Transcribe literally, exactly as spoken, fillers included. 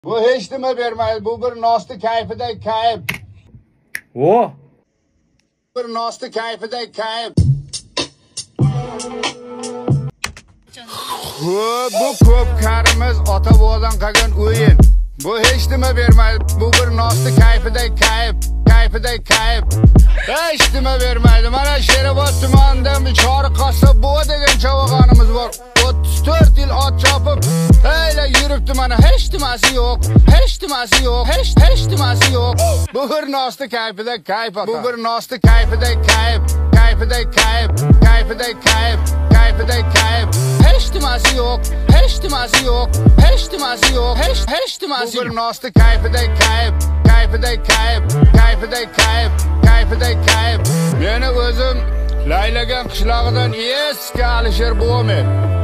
Bu hiç nima bermaydi. Bu bir nosti kayfidagi kayf. O. Bir nosti kayfidagi kayf. Bu ko'p karimiz ota bobodan qolgan o'yin. Bu hech nima bermaydi. Bu bir nosti kayfidagi kayf. Kayfidagi kayf. Hech nima bermaydi. Mana Sherobod tumanida Chori qassob buva degan chavog'onimiz bor. o'ttiz to'rt yil ot chopib, hayla yuribdi mana hech nimasi yo'q. Hech nimasi yo'q. Hech hech nimasi yo'q. Bu bir nosti kayfidagi kayf. Bu bir nosti kayfidagi kayf. Kayfidagi kayf. Kayfidagi kayf. Kayfidagi kayf. Hech nimasi yo'q. Hech nimasi yo'q. Hech nimasi yo'q. Hech hech nimasi yo'q. Bu bir nosti kayfidagi kayf. Kayfidagi kayf. Kayfidagi kayf. Kayfidagi kayf. Meni o'zim laylagan qishlog'idan eski Alisher buvaman.